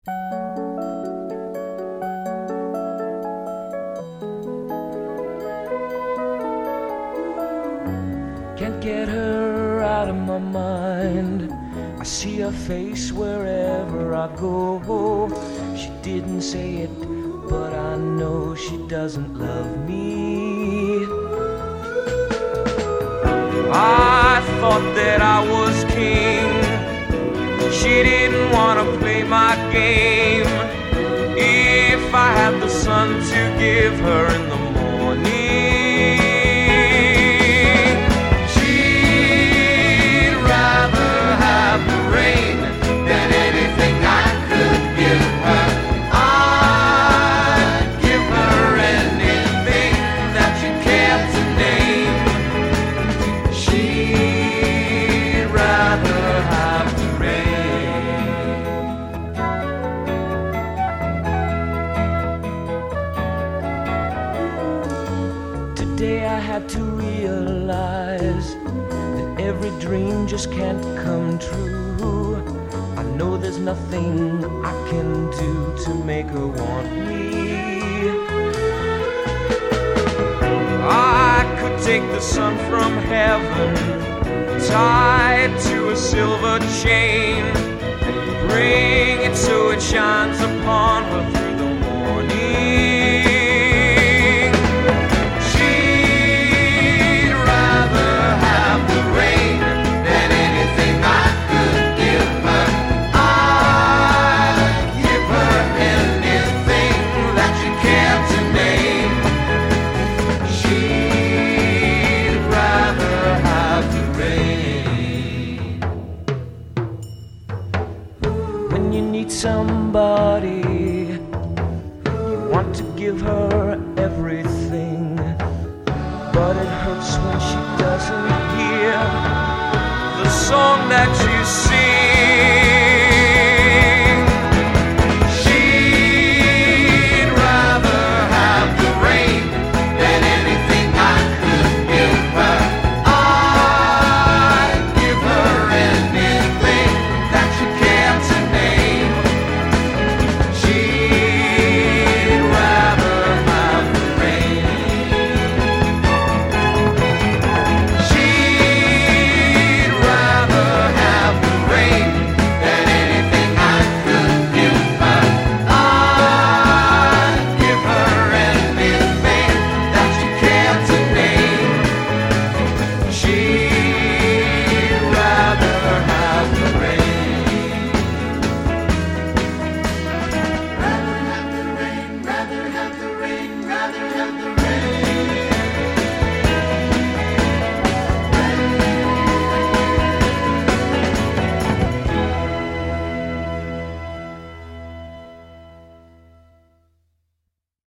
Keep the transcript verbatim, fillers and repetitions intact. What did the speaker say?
Can't get her out of my mind. I see her face wherever I go. She didn't say it, but I know she doesn't love me. I thought that I was king. She didn't want to play my game. If I had the sun to give her in the morning, she'd rather have the rain than anything I could give her. I'd give her anything that you care to name. She'd rather have the rain. Today I had to realize that every dream just can't come true. I know there's nothing I can do to make her want me. I could take the sun from heaven, tie it to a silver chain, bring it so it shines upon her through the morning. She'd rather have the rain than anything I could give her. I'd give her anything that you care to name. She'd rather have the rain. When you need somebody, you want to give her everything, but it hurts when she doesn't hear the song that you sing.